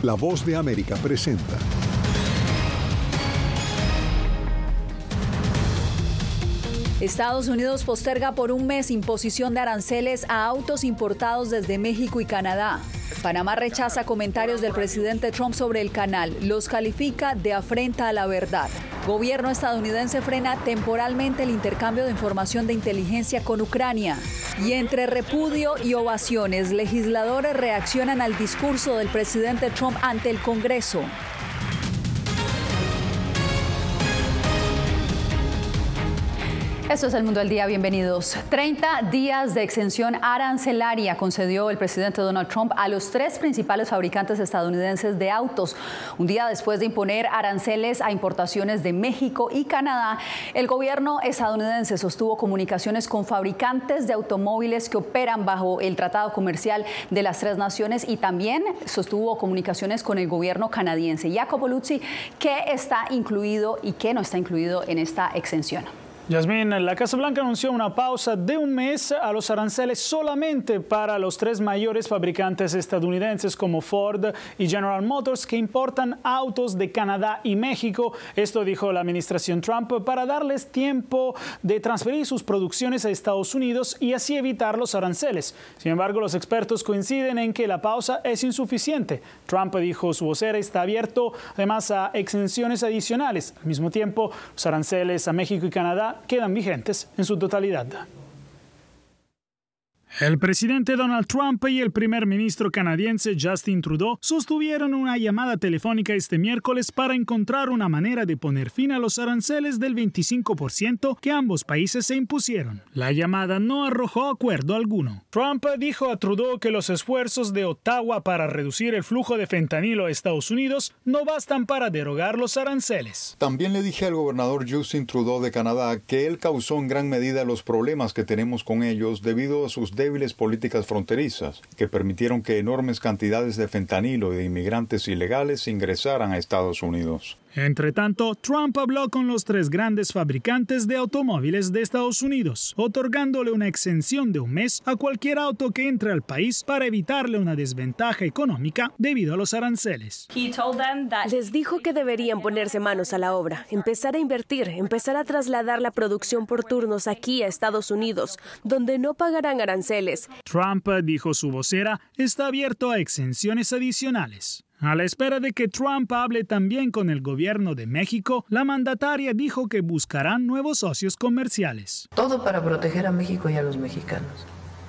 La Voz de América presenta. Estados Unidos posterga por un mes imposición de aranceles a autos importados desde México y Canadá. Panamá rechaza comentarios del presidente Trump sobre el canal. Los califica de afrenta a la verdad. Gobierno estadounidense frena temporalmente el intercambio de información de inteligencia con Ucrania. Y entre repudio y ovaciones, legisladores reaccionan al discurso del presidente Trump ante el Congreso. Esto es El Mundo al Día, bienvenidos. 30 días de exención arancelaria concedió el presidente Donald Trump a los 3 principales fabricantes estadounidenses de autos. Un día después de imponer aranceles a importaciones de México y Canadá, el gobierno estadounidense sostuvo comunicaciones con fabricantes de automóviles que operan bajo el Tratado Comercial de las 3 naciones y también sostuvo comunicaciones con el gobierno canadiense. Jacopo Luzzi, ¿qué está incluido y qué no está incluido en esta exención? Yasmín, la Casa Blanca anunció una pausa de un mes a los aranceles solamente para los 3 mayores fabricantes estadounidenses como Ford y General Motors que importan autos de Canadá y México. Esto dijo la administración Trump para darles tiempo de transferir sus producciones a Estados Unidos y así evitar los aranceles. Sin embargo, los expertos coinciden en que la pausa es insuficiente. Trump, dijo su vocera, está abierto además a exenciones adicionales. Al mismo tiempo, los aranceles a México y Canadá quedan vigentes en su totalidad. El presidente Donald Trump y el primer ministro canadiense Justin Trudeau sostuvieron una llamada telefónica este miércoles para encontrar una manera de poner fin a los aranceles del 25% que ambos países se impusieron. La llamada no arrojó acuerdo alguno. Trump dijo a Trudeau que los esfuerzos de Ottawa para reducir el flujo de fentanilo a Estados Unidos no bastan para derogar los aranceles. También le dije al gobernador Justin Trudeau de Canadá que él causó en gran medida los problemas que tenemos con ellos debido a sus débiles políticas fronterizas que permitieron que enormes cantidades de fentanilo y de inmigrantes ilegales ingresaran a Estados Unidos. Entre tanto, Trump habló con los 3 grandes fabricantes de automóviles de Estados Unidos, otorgándole una exención de un mes a cualquier auto que entre al país para evitarle una desventaja económica debido a los aranceles. Les dijo que deberían ponerse manos a la obra, empezar a invertir, empezar a trasladar la producción por turnos aquí a Estados Unidos, donde no pagarán aranceles. Trump, dijo su vocera, está abierto a exenciones adicionales. A la espera de que Trump hable también con el gobierno de México, la mandataria dijo que buscarán nuevos socios comerciales. Todo para proteger a México y a los mexicanos,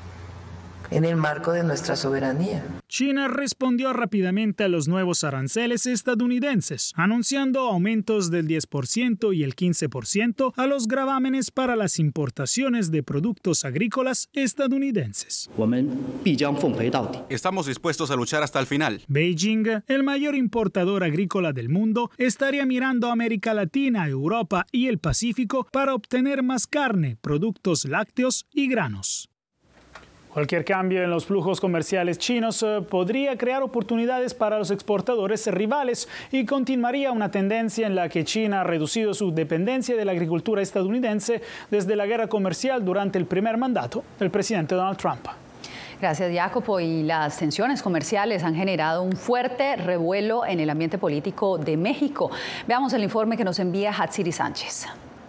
en el marco de nuestra soberanía. China respondió rápidamente a los nuevos aranceles estadounidenses, anunciando aumentos del 10% y el 15% a los gravámenes para las importaciones de productos agrícolas estadounidenses. Estamos dispuestos a luchar hasta el final. Beijing, el mayor importador agrícola del mundo, estaría mirando a América Latina, Europa y el Pacífico para obtener más carne, productos lácteos y granos. Cualquier cambio en los flujos comerciales chinos podría crear oportunidades para los exportadores rivales y continuaría una tendencia en la que China ha reducido su dependencia de la agricultura estadounidense desde la guerra comercial durante el primer mandato del presidente Donald Trump. Gracias, Jacopo. Y las tensiones comerciales han generado un fuerte revuelo en el ambiente político de México. Veamos el informe que nos envía Hatsiri Sánchez.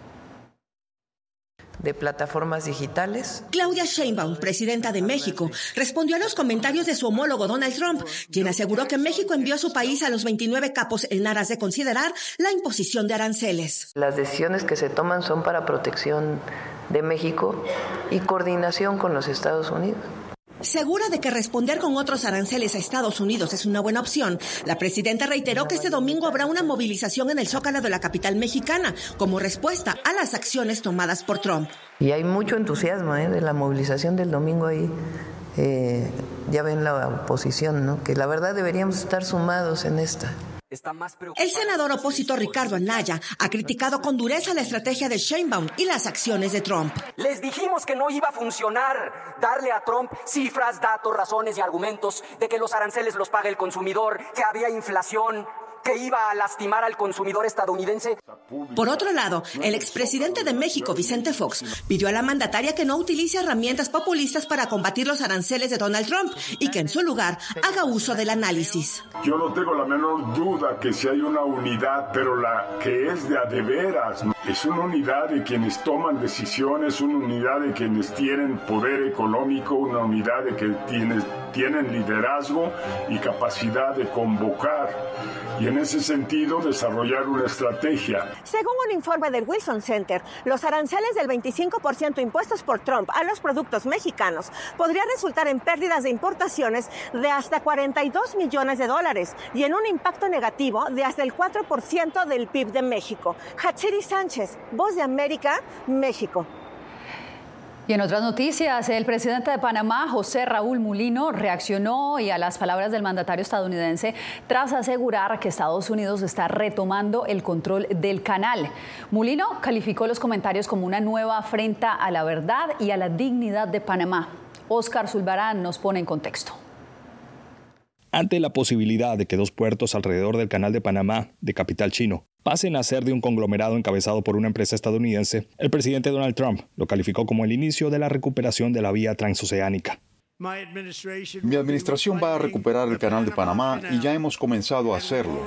De plataformas digitales. Claudia Sheinbaum, presidenta de México, respondió a los comentarios de su homólogo Donald Trump, quien aseguró que México envió a su país a los 29 capos en aras de considerar la imposición de aranceles. Las decisiones que se toman son para protección de México y coordinación con los Estados Unidos. Segura de que responder con otros aranceles a Estados Unidos es una buena opción, la presidenta reiteró que este domingo habrá una movilización en el Zócalo de la capital mexicana como respuesta a las acciones tomadas por Trump. Y hay mucho entusiasmo de la movilización del domingo ahí. Ya ven la oposición, ¿no? Que la verdad deberíamos estar sumados en esta. El senador opositor Ricardo Anaya ha criticado con dureza la estrategia de Sheinbaum y las acciones de Trump. Les dijimos que no iba a funcionar darle a Trump cifras, datos, razones y argumentos de que los aranceles los paga el consumidor, que había inflación, que iba a lastimar al consumidor estadounidense. Por otro lado, el expresidente de México, Vicente Fox, pidió a la mandataria que no utilice herramientas populistas para combatir los aranceles de Donald Trump y que en su lugar haga uso del análisis. Yo no tengo la menor duda que si hay una unidad, pero la que es de a de veras, es una unidad de quienes toman decisiones, una unidad de quienes tienen poder económico, una unidad de quienes tienen liderazgo y capacidad de convocar. Y en ese sentido, desarrollar una estrategia. Según un informe del Wilson Center, los aranceles del 25% impuestos por Trump a los productos mexicanos podrían resultar en pérdidas de importaciones de hasta $42 millones y en un impacto negativo de hasta el 4% del PIB de México. Hatsiri Sánchez, Voz de América, México. Y en otras noticias, el presidente de Panamá, José Raúl Mulino, reaccionó a las palabras del mandatario estadounidense tras asegurar que Estados Unidos está retomando el control del canal. Mulino calificó los comentarios como una nueva afrenta a la verdad y a la dignidad de Panamá. Óscar Zulbarán nos pone en contexto. Ante la posibilidad de que dos puertos alrededor del Canal de Panamá, de capital chino, pasen a ser de un conglomerado encabezado por una empresa estadounidense, el presidente Donald Trump lo calificó como el inicio de la recuperación de la vía transoceánica. Mi administración va a recuperar el Canal de Panamá y ya hemos comenzado a hacerlo.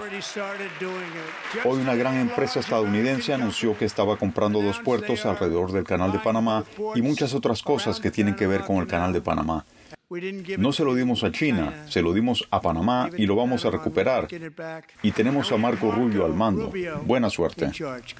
Hoy una gran empresa estadounidense anunció que estaba comprando dos puertos alrededor del Canal de Panamá y muchas otras cosas que tienen que ver con el Canal de Panamá. No se lo dimos a China, se lo dimos a Panamá y lo vamos a recuperar. Y tenemos a Marco Rubio al mando. Buena suerte.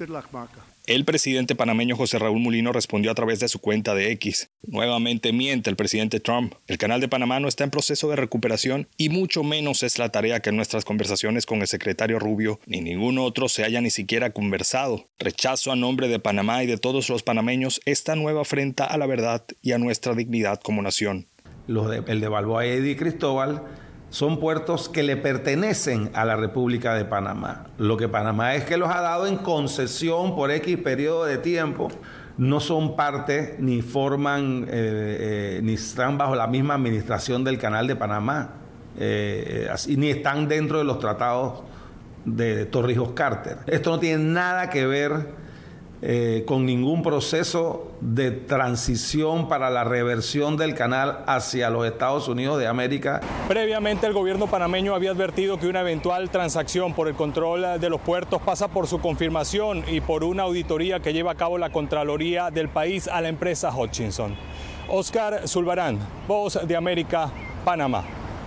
El presidente panameño José Raúl Mulino respondió a través de su cuenta de X. Nuevamente miente el presidente Trump. El Canal de Panamá no está en proceso de recuperación y mucho menos es la tarea que en nuestras conversaciones con el secretario Rubio ni ningún otro se haya ni siquiera conversado. Rechazo a nombre de Panamá y de todos los panameños esta nueva afrenta a la verdad y a nuestra dignidad como nación. El de Balboa y de Cristóbal son puertos que le pertenecen a la República de Panamá. Lo que Panamá es que los ha dado en concesión por X periodo de tiempo. No son parte ni forman ni están bajo la misma administración del Canal de Panamá, ni están dentro de los tratados de Torrijos-Carter. Esto no tiene nada que ver con ningún proceso de transición para la reversión del canal hacia los Estados Unidos de América. Previamente el gobierno panameño había advertido que una eventual transacción por el control de los puertos pasa por su confirmación y por una auditoría que lleva a cabo la Contraloría del país a la empresa Hutchinson. Óscar Zulbarán, Voz de América, Panamá.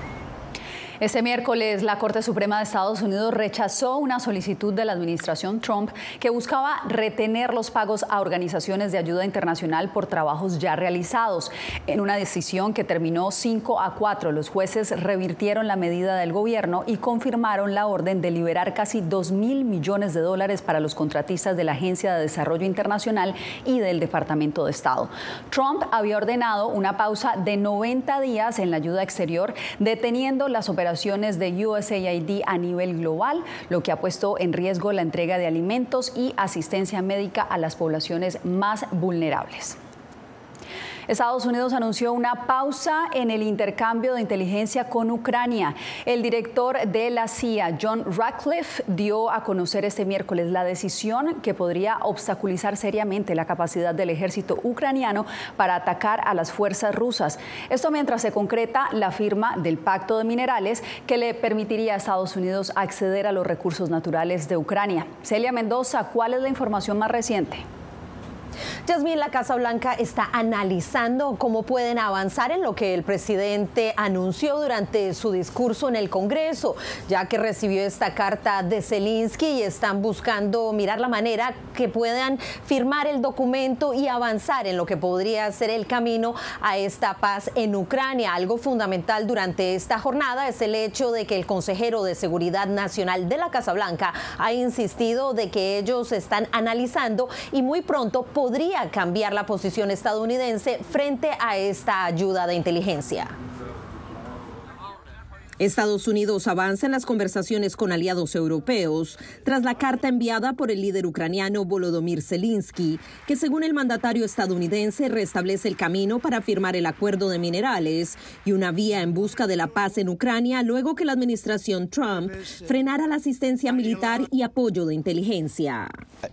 Este miércoles, la Corte Suprema de Estados Unidos rechazó una solicitud de la administración Trump que buscaba retener los pagos a organizaciones de ayuda internacional por trabajos ya realizados. En una decisión que terminó 5-4, los jueces revirtieron la medida del gobierno y confirmaron la orden de liberar casi $2.000 millones para los contratistas de la Agencia de Desarrollo Internacional y del Departamento de Estado. Trump había ordenado una pausa de 90 días en la ayuda exterior, deteniendo las operaciones de USAID a nivel global, lo que ha puesto en riesgo la entrega de alimentos y asistencia médica a las poblaciones más vulnerables. Estados Unidos anunció una pausa en el intercambio de inteligencia con Ucrania. El director de la CIA, John Ratcliffe, dio a conocer este miércoles la decisión que podría obstaculizar seriamente la capacidad del ejército ucraniano para atacar a las fuerzas rusas. Esto mientras se concreta la firma del Pacto de Minerales que le permitiría a Estados Unidos acceder a los recursos naturales de Ucrania. Celia Mendoza, ¿cuál es la información más reciente? Yasmín, la Casa Blanca está analizando cómo pueden avanzar en lo que el presidente anunció durante su discurso en el Congreso, ya que recibió esta carta de Zelensky y están buscando mirar la manera que puedan firmar el documento y avanzar en lo que podría ser el camino a esta paz en Ucrania. Algo fundamental durante esta jornada es el hecho de que el consejero de Seguridad Nacional de la Casa Blanca ha insistido de que ellos están analizando y muy pronto podría cambiar la posición estadounidense frente a esta ayuda de inteligencia. Estados Unidos avanza en las conversaciones con aliados europeos tras la carta enviada por el líder ucraniano Volodymyr Zelensky, que según el mandatario estadounidense restablece el camino para firmar el acuerdo de minerales y una vía en busca de la paz en Ucrania luego que la administración Trump frenara la asistencia militar y apoyo de inteligencia.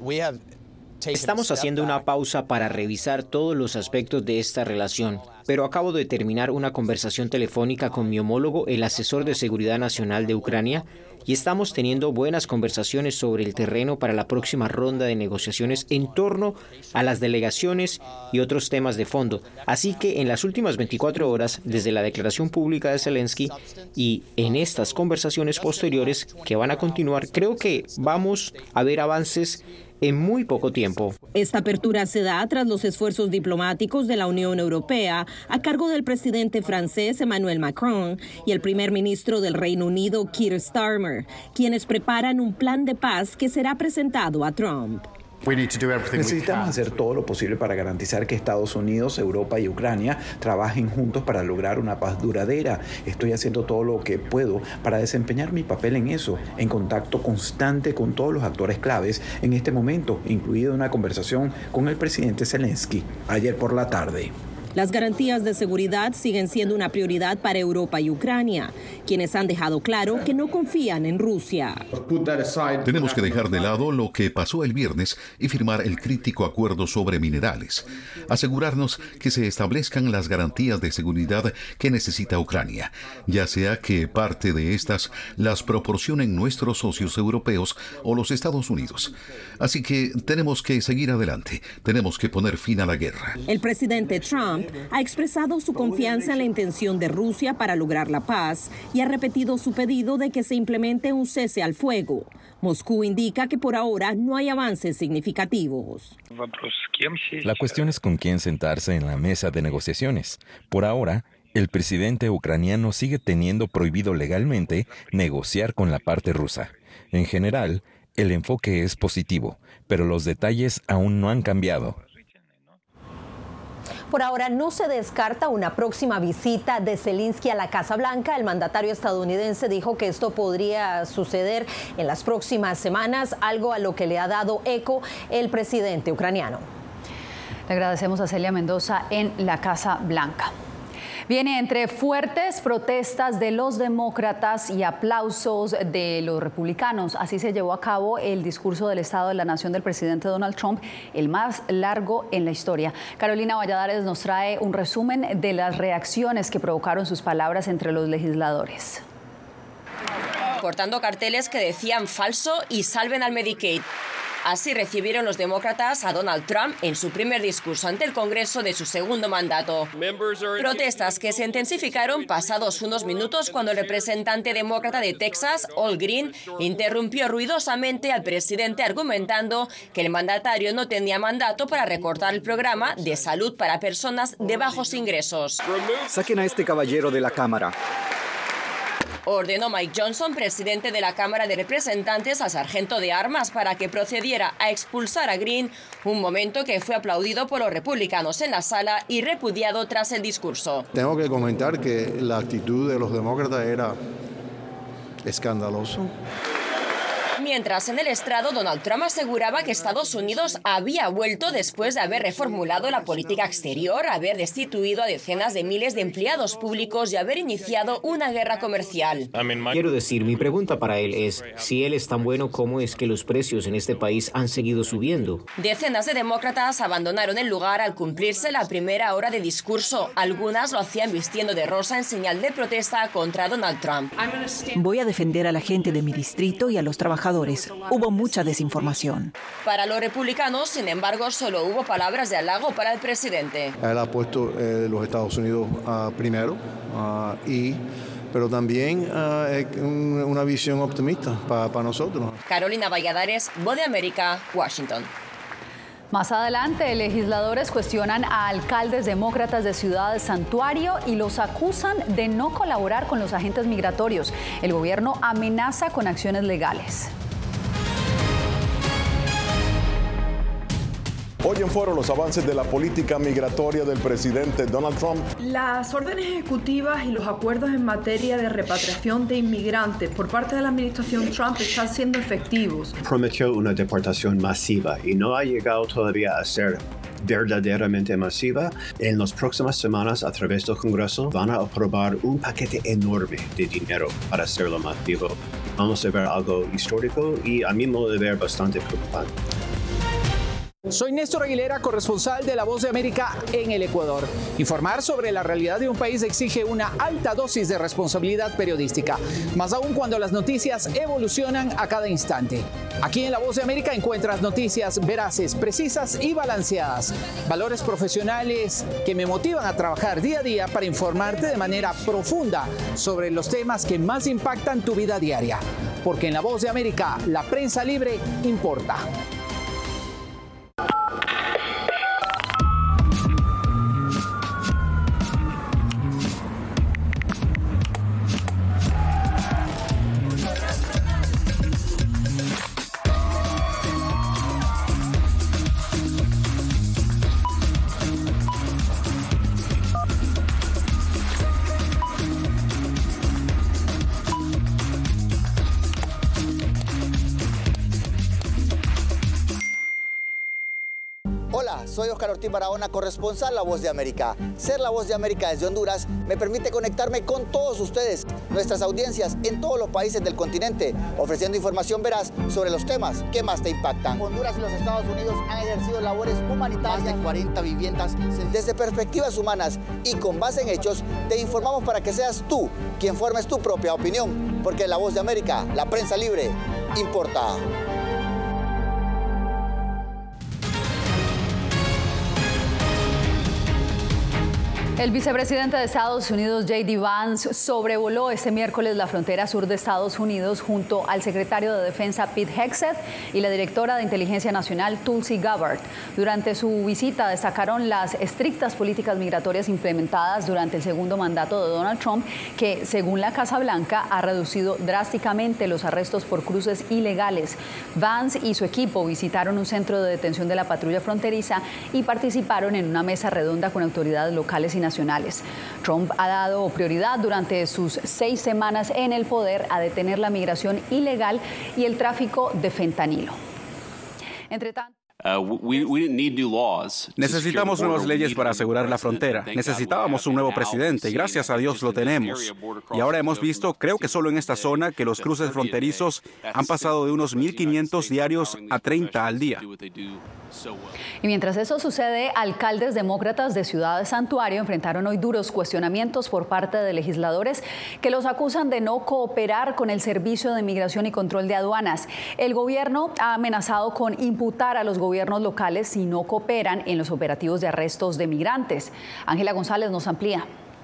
Estamos haciendo una pausa para revisar todos los aspectos de esta relación, pero acabo de terminar una conversación telefónica con mi homólogo, el asesor de seguridad nacional de Ucrania, y estamos teniendo buenas conversaciones sobre el terreno para la próxima ronda de negociaciones en torno a las delegaciones y otros temas de fondo. Así que en las últimas 24 horas, desde la declaración pública de Zelensky y en estas conversaciones posteriores que van a continuar, creo que vamos a ver avances en muy poco tiempo. Esta apertura se da tras los esfuerzos diplomáticos de la Unión Europea a cargo del presidente francés Emmanuel Macron y el primer ministro del Reino Unido Keir Starmer, quienes preparan un plan de paz que será presentado a Trump. Necesitamos hacer todo lo posible para garantizar que Estados Unidos, Europa y Ucrania trabajen juntos para lograr una paz duradera. Estoy haciendo todo lo que puedo para desempeñar mi papel en eso, en contacto constante con todos los actores claves en este momento, incluida una conversación con el presidente Zelensky ayer por la tarde. Las garantías de seguridad siguen siendo una prioridad para Europa y Ucrania, quienes han dejado claro que no confían en Rusia. Tenemos que dejar de lado lo que pasó el viernes y firmar el crítico acuerdo sobre minerales. Asegurarnos que se establezcan las garantías de seguridad que necesita Ucrania, ya sea que parte de estas las proporcionen nuestros socios europeos o los Estados Unidos. Así que tenemos que seguir adelante. Tenemos que poner fin a la guerra. El presidente Trump ha expresado su confianza en la intención de Rusia para lograr la paz y ha repetido su pedido de que se implemente un cese al fuego. Moscú indica que por ahora no hay avances significativos. La cuestión es con quién sentarse en la mesa de negociaciones. Por ahora, el presidente ucraniano sigue teniendo prohibido legalmente negociar con la parte rusa. En general, el enfoque es positivo, pero los detalles aún no han cambiado. Por ahora no se descarta una próxima visita de Zelensky a la Casa Blanca. El mandatario estadounidense dijo que esto podría suceder en las próximas semanas, algo a lo que le ha dado eco el presidente ucraniano. Le agradecemos a Celia Mendoza en la Casa Blanca. Viene entre fuertes protestas de los demócratas y aplausos de los republicanos. Así se llevó a cabo el discurso del Estado de la Nación del presidente Donald Trump, el más largo en la historia. Carolina Valladares nos trae un resumen de las reacciones que provocaron sus palabras entre los legisladores. Portando carteles que decían falso y salven al Medicaid. Así recibieron los demócratas a Donald Trump en su primer discurso ante el Congreso de su segundo mandato. Protestas que se intensificaron pasados unos minutos cuando el representante demócrata de Texas, Al Green, interrumpió ruidosamente al presidente argumentando que el mandatario no tenía mandato para recortar el programa de salud para personas de bajos ingresos. Saquen a este caballero de la Cámara. Ordenó Mike Johnson, presidente de la Cámara de Representantes, al sargento de armas para que procediera a expulsar a Green, un momento que fue aplaudido por los republicanos en la sala y repudiado tras el discurso. Tengo que comentar que la actitud de los demócratas era escandalosa. Mientras en el estrado Donald Trump aseguraba que Estados Unidos había vuelto después de haber reformulado la política exterior, haber destituido a decenas de miles de empleados públicos y haber iniciado una guerra comercial. Quiero decir, mi pregunta para él es, si él es tan bueno, ¿cómo es que los precios en este país han seguido subiendo? Decenas de demócratas abandonaron el lugar al cumplirse la primera hora de discurso. Algunas lo hacían vistiendo de rosa en señal de protesta contra Donald Trump. Voy a defender a la gente de mi distrito y a los trabajadores. Hubo mucha desinformación. Para los republicanos, sin embargo, solo hubo palabras de halago para el presidente. Él ha puesto los Estados Unidos primero, pero también una visión optimista para nosotros. Carolina Valladares, Voz de América, Washington. Más adelante, legisladores cuestionan a alcaldes demócratas de ciudades santuario y los acusan de no colaborar con los agentes migratorios. El gobierno amenaza con acciones legales. Hoy en Foro, los avances de la política migratoria del presidente Donald Trump. Las órdenes ejecutivas y los acuerdos en materia de repatriación de inmigrantes por parte de la administración Trump están siendo efectivos. Prometió una deportación masiva y no ha llegado todavía a ser verdaderamente masiva. En las próximas semanas, a través del Congreso, van a aprobar un paquete enorme de dinero para hacerlo masivo. Vamos a ver algo histórico y a mi modo de ver bastante preocupante. Soy Néstor Aguilera, corresponsal de La Voz de América en el Ecuador. Informar sobre la realidad de un país exige una alta dosis de responsabilidad periodística, más aún cuando las noticias evolucionan a cada instante. Aquí en La Voz de América encuentras noticias veraces, precisas y balanceadas. Valores profesionales que me motivan a trabajar día a día para informarte de manera profunda sobre los temas que más impactan tu vida diaria. Porque en La Voz de América, la prensa libre importa. Soy Oscar Ortiz Barahona, corresponsal La Voz de América. Ser La Voz de América desde Honduras me permite conectarme con todos ustedes, nuestras audiencias en todos los países del continente, ofreciendo información veraz sobre los temas que más te impactan. Honduras y los Estados Unidos han ejercido labores humanitarias de 40 viviendas. Desde perspectivas humanas y con base en hechos, te informamos para que seas tú quien formes tu propia opinión, porque en La Voz de América, la prensa libre importa. El vicepresidente de Estados Unidos, J.D. Vance, sobrevoló este miércoles la frontera sur de Estados Unidos junto al secretario de Defensa Pete Hegseth y la directora de Inteligencia Nacional Tulsi Gabbard. Durante su visita destacaron las estrictas políticas migratorias implementadas durante el segundo mandato de Donald Trump, que, según la Casa Blanca, ha reducido drásticamente los arrestos por cruces ilegales. Vance y su equipo visitaron un centro de detención de la patrulla fronteriza y participaron en una mesa redonda con autoridades locales y nacionales. Trump ha dado prioridad durante sus 6 semanas en el poder a detener la migración ilegal y el tráfico de fentanilo. Entre tanto, necesitamos nuevas leyes para asegurar la frontera. Necesitábamos un nuevo presidente y gracias a Dios lo tenemos. Y ahora hemos visto, creo que solo en esta zona, que los cruces fronterizos han pasado de unos 1.500 diarios a 30 al día. Y mientras eso sucede, alcaldes demócratas de Ciudad Santuario enfrentaron hoy duros cuestionamientos por parte de legisladores que los acusan de no cooperar con el Servicio de Migración y Control de Aduanas. El gobierno ha amenazado con imputar a los gobiernos locales si no cooperan en los operativos de arrestos de migrantes. Ángela González nos amplía.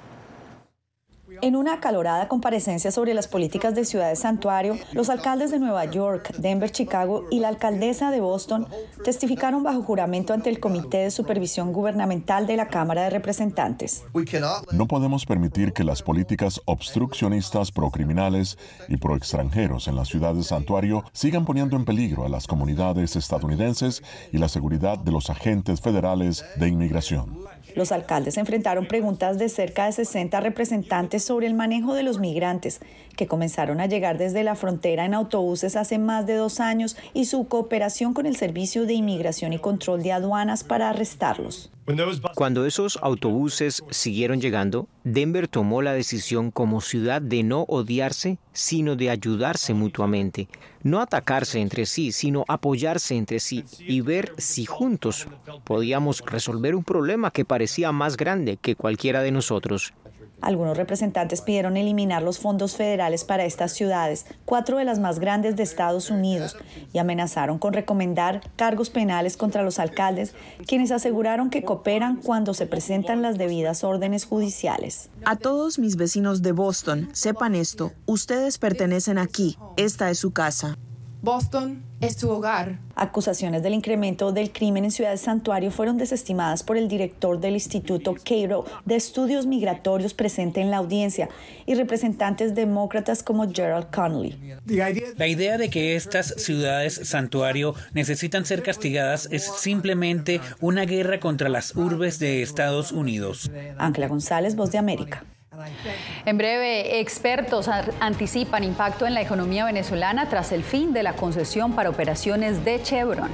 En una acalorada comparecencia sobre las políticas de Ciudad Santuario, los alcaldes de Nueva York, Denver, Chicago y la alcaldesa de Boston testificaron bajo juramento ante el Comité de Supervisión Gubernamental de la Cámara de Representantes. No podemos permitir que las políticas obstruccionistas procriminales y proextranjeros en la ciudad de Santuario sigan poniendo en peligro a las comunidades estadounidenses y la seguridad de los agentes federales de inmigración. Los alcaldes enfrentaron preguntas de cerca de 60 representantes sobre el manejo de los migrantes que comenzaron a llegar desde la frontera en autobuses hace más de 2 años y su cooperación con el Servicio de Inmigración y Control de Aduanas para arrestarlos. Cuando esos autobuses siguieron llegando, Denver tomó la decisión como ciudad de no odiarse, sino de ayudarse mutuamente. No atacarse entre sí, sino apoyarse entre sí y ver si juntos podíamos resolver un problema que parecía más grande que cualquiera de nosotros. Algunos representantes pidieron eliminar los fondos federales para estas ciudades, 4 de las más grandes de Estados Unidos, y amenazaron con recomendar cargos penales contra los alcaldes, quienes aseguraron que cooperan cuando se presentan las debidas órdenes judiciales. A todos mis vecinos de Boston, sepan esto, ustedes pertenecen aquí, esta es su casa. Boston es tu hogar. Acusaciones del incremento del crimen en Ciudad Santuario fueron desestimadas por el director del Instituto Cato de Estudios Migratorios presente en la audiencia y representantes demócratas como Gerald Connolly. La idea de que estas ciudades santuario necesitan ser castigadas es simplemente una guerra contra las urbes de Estados Unidos. Ángela González, Voz de América. En breve, expertos anticipan impacto en la economía venezolana tras el fin de la concesión para operaciones de Chevron.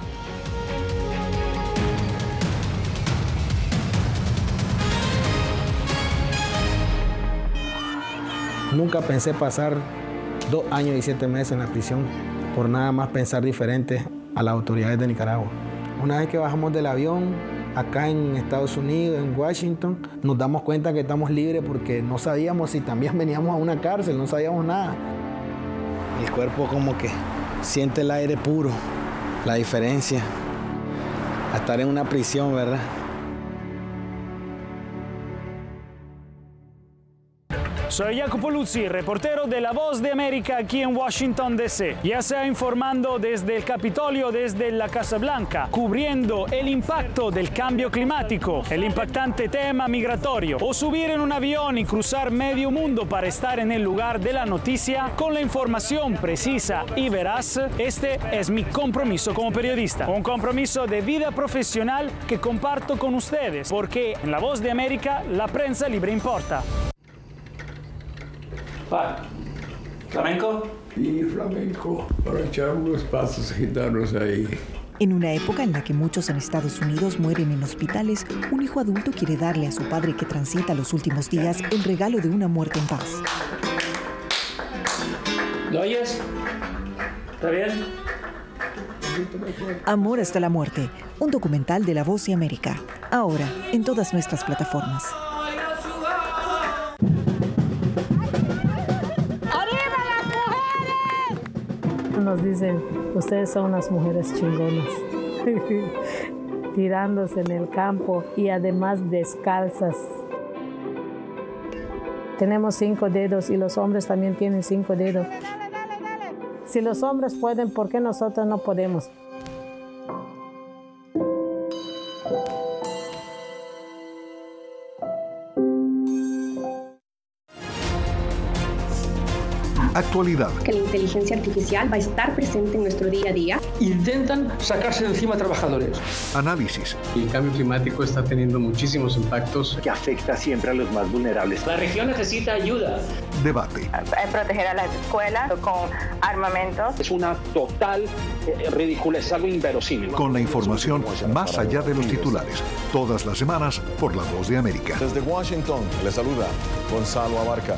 Nunca pensé pasar 2 años y 7 meses en la prisión por nada más pensar diferente a las autoridades de Nicaragua. Una vez que bajamos del avión, acá en Estados Unidos, en Washington, nos damos cuenta que estamos libres porque no sabíamos si también veníamos a una cárcel, no sabíamos nada. El cuerpo como que siente el aire puro, la diferencia a estar en una prisión, ¿verdad? Soy Jacopo Luzzi, reportero de La Voz de América aquí en Washington, D.C. Ya sea informando desde el Capitolio, desde la Casa Blanca, cubriendo el impacto del cambio climático, el impactante tema migratorio, o subir en un avión y cruzar medio mundo para estar en el lugar de la noticia con la información precisa y veraz, este es mi compromiso como periodista. Un compromiso de vida profesional que comparto con ustedes, porque en La Voz de América la prensa libre importa. ¿Flamenco? Sí, flamenco, para echar unos pasos gitanos ahí. En una época en la que muchos en Estados Unidos mueren en hospitales, un hijo adulto quiere darle a su padre que transita los últimos días el regalo de una muerte en paz. ¿Lo oyes? ¿Está bien? Amor hasta la muerte, un documental de La Voz de América. Ahora, en todas nuestras plataformas. Nos dicen, ustedes son unas mujeres chingonas, tirándose en el campo y además descalzas. Tenemos 5 dedos y los hombres también tienen 5 dedos. Si los hombres pueden, ¿por qué nosotros no podemos? Actualidad. Que la inteligencia artificial va a estar presente en nuestro día a día. Intentan sacarse de encima a trabajadores. Análisis. El cambio climático está teniendo muchísimos impactos que afecta siempre a los más vulnerables. La región necesita ayuda. Debate. Proteger a las escuelas con armamentos. Es una total ridícula, es algo inverosímil. Con la información más allá de los titulares. Todas las semanas por La Voz de América. Desde Washington, le saluda Gonzalo Abarca.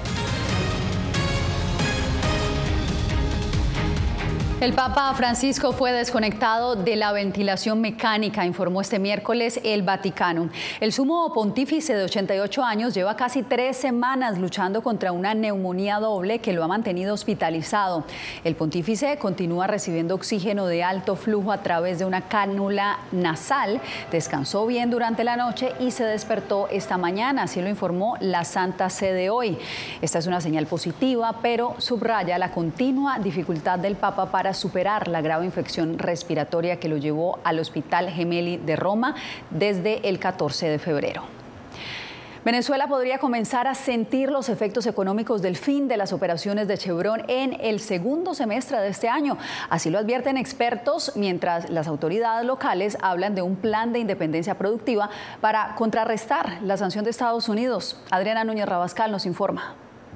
El Papa Francisco fue desconectado de la ventilación mecánica, informó este miércoles el Vaticano. El sumo pontífice de 88 años lleva casi 3 semanas luchando contra una neumonía doble que lo ha mantenido hospitalizado. El pontífice continúa recibiendo oxígeno de alto flujo a través de una cánula nasal. Descansó bien durante la noche y se despertó esta mañana, así lo informó la Santa Sede hoy. Esta es una señal positiva, pero subraya la continua dificultad del Papa para superar la grave infección respiratoria que lo llevó al Hospital Gemelli de Roma desde el 14 de febrero. Venezuela podría comenzar a sentir los efectos económicos del fin de las operaciones de Chevron en el segundo semestre de este año. Así lo advierten expertos, mientras las autoridades locales hablan de un plan de independencia productiva para contrarrestar la sanción de Estados Unidos. Adriana Núñez Rabascal nos informa.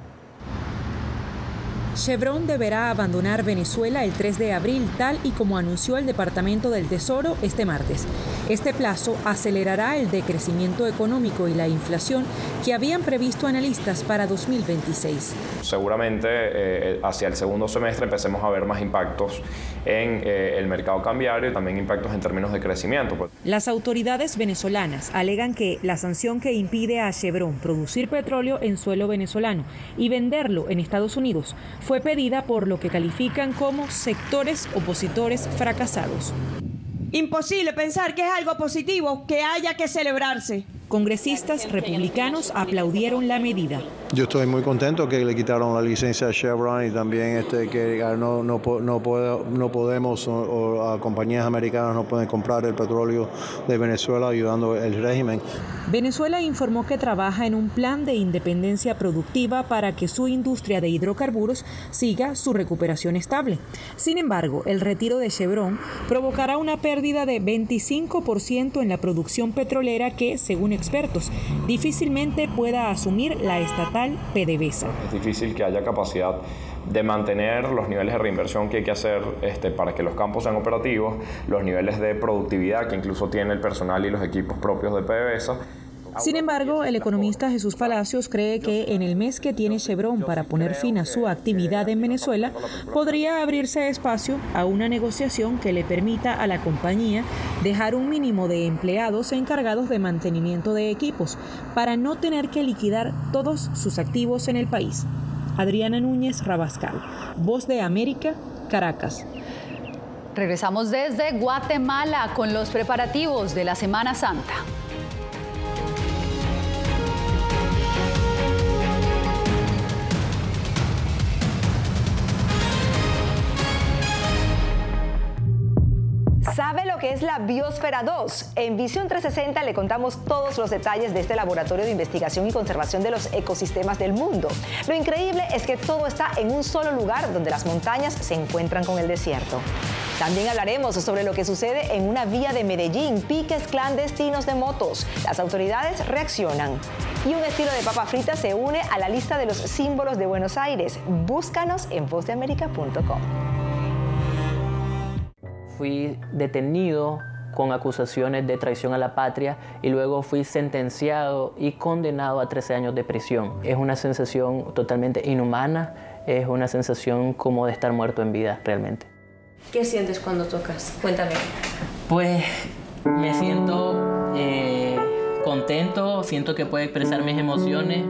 Chevron deberá abandonar Venezuela el 3 de abril, tal y como anunció el Departamento del Tesoro este martes. Este plazo acelerará el decrecimiento económico y la inflación que habían previsto analistas para 2026. Seguramente hacia el segundo semestre empecemos a ver más impactos en el mercado cambiario y también impactos en términos de crecimiento. Las autoridades venezolanas alegan que la sanción que impide a Chevron producir petróleo en suelo venezolano y venderlo en Estados Unidos fue pedida por lo que califican como sectores opositores fracasados. Imposible pensar que es algo positivo que haya que celebrarse. Congresistas republicanos aplaudieron la medida. Yo estoy muy contento que le quitaron la licencia a Chevron y también que no podemos, o compañías americanas no pueden comprar el petróleo de Venezuela ayudando el régimen. Venezuela informó que trabaja en un plan de independencia productiva para que su industria de hidrocarburos siga su recuperación estable. Sin embargo, el retiro de Chevron provocará una pérdida de 25% en la producción petrolera que, según expertos, difícilmente pueda asumir la estatal PDVSA. Es difícil que haya capacidad de mantener los niveles de reinversión que hay que hacer para que los campos sean operativos, los niveles de productividad que incluso tiene el personal y los equipos propios de PDVSA. Sin embargo, el economista Jesús Palacios cree que en el mes que tiene Chevron para poner fin a su actividad en Venezuela, podría abrirse espacio a una negociación que le permita a la compañía dejar un mínimo de empleados encargados de mantenimiento de equipos para no tener que liquidar todos sus activos en el país. Adriana Núñez Rabascal, Voz de América, Caracas. Regresamos desde Guatemala con los preparativos de la Semana Santa. ¿Sabe lo que es la Biosfera 2? En Visión 360 le contamos todos los detalles de este laboratorio de investigación y conservación de los ecosistemas del mundo. Lo increíble es que todo está en un solo lugar donde las montañas se encuentran con el desierto. También hablaremos sobre lo que sucede en una vía de Medellín, piques clandestinos de motos. Las autoridades reaccionan. Y un estilo de papa frita se une a la lista de los símbolos de Buenos Aires. Búscanos en vozdeamerica.com. Fui detenido con acusaciones de traición a la patria y luego fui sentenciado y condenado a 13 años de prisión. Es una sensación totalmente inhumana, es una sensación como de estar muerto en vida realmente. ¿Qué sientes cuando tocas? Cuéntame. Pues me siento contento, siento que puedo expresar mis emociones.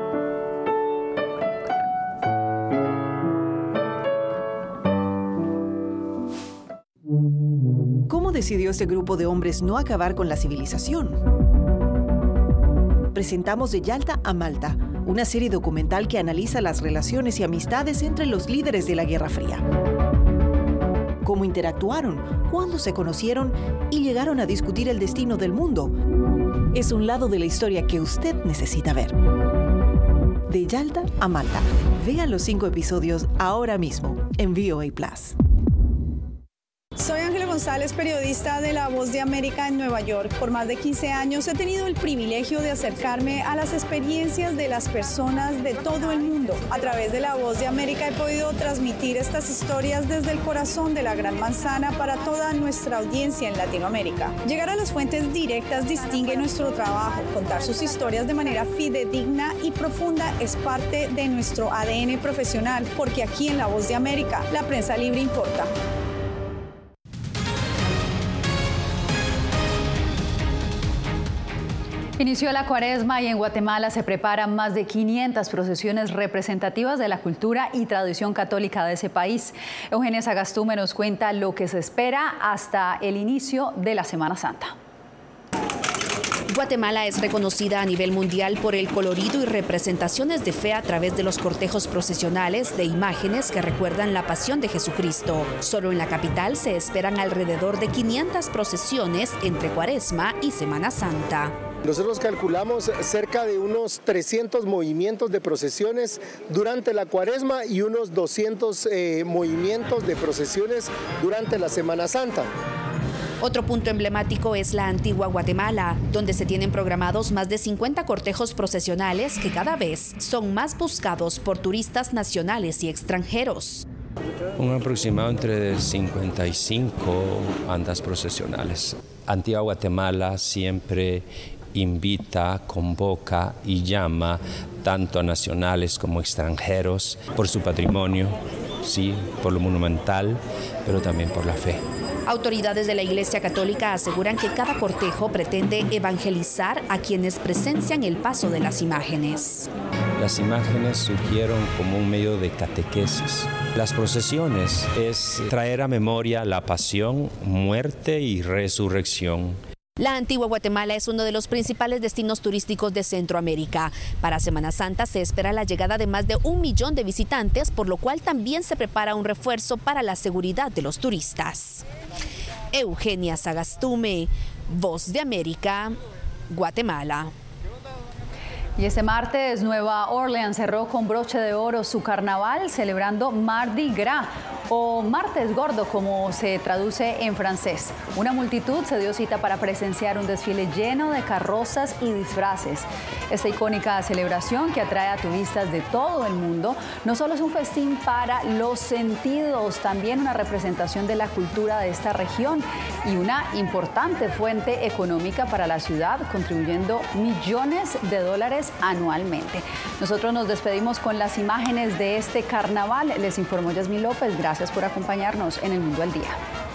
¿Cómo decidió este grupo de hombres no acabar con la civilización? Presentamos De Yalta a Malta, una serie documental que analiza las relaciones y amistades entre los líderes de la Guerra Fría. Cómo interactuaron, cuándo se conocieron y llegaron a discutir el destino del mundo. Es un lado de la historia que usted necesita ver. De Yalta a Malta. Vean los 5 episodios ahora mismo en VOA+. Soy Ángela González, periodista de La Voz de América en Nueva York. Por más de 15 años he tenido el privilegio de acercarme a las experiencias de las personas de todo el mundo. A través de La Voz de América he podido transmitir estas historias desde el corazón de la Gran Manzana para toda nuestra audiencia en Latinoamérica. Llegar a las fuentes directas distingue nuestro trabajo. Contar sus historias de manera fidedigna y profunda es parte de nuestro ADN profesional, porque aquí en La Voz de América la prensa libre importa. Inició la Cuaresma y en Guatemala se preparan más de 500 procesiones representativas de la cultura y tradición católica de ese país. Eugenia Sagastume nos cuenta lo que se espera hasta el inicio de la Semana Santa. Guatemala es reconocida a nivel mundial por el colorido y representaciones de fe a través de los cortejos procesionales de imágenes que recuerdan la pasión de Jesucristo. Solo en la capital se esperan alrededor de 500 procesiones entre Cuaresma y Semana Santa. Nosotros calculamos cerca de unos 300 movimientos de procesiones durante la Cuaresma y unos 200 movimientos de procesiones durante la Semana Santa. Otro punto emblemático es la antigua Guatemala, donde se tienen programados más de 50 cortejos procesionales que cada vez son más buscados por turistas nacionales y extranjeros. Un aproximado entre 55 andas procesionales. Antigua Guatemala siempre invita, convoca y llama tanto a nacionales como extranjeros por su patrimonio, sí, por lo monumental, pero también por la fe. Autoridades de la Iglesia Católica aseguran que cada cortejo pretende evangelizar a quienes presencian el paso de las imágenes. Las imágenes surgieron como un medio de catequesis. Las procesiones es traer a memoria la pasión, muerte y resurrección. La Antigua Guatemala es uno de los principales destinos turísticos de Centroamérica. Para Semana Santa se espera la llegada de más de 1 millón de visitantes, por lo cual también se prepara un refuerzo para la seguridad de los turistas. Eugenia Sagastume, Voz de América, Guatemala. Y este martes, Nueva Orleans cerró con broche de oro su carnaval celebrando Mardi Gras, o Martes Gordo, como se traduce en francés. Una multitud se dio cita para presenciar un desfile lleno de carrozas y disfraces. Esta icónica celebración, que atrae a turistas de todo el mundo, no solo es un festín para los sentidos, también una representación de la cultura de esta región y una importante fuente económica para la ciudad, contribuyendo millones de dólares anualmente. Nosotros nos despedimos con las imágenes de este carnaval. Les informó Yasmín López. Gracias por acompañarnos en El Mundo al Día.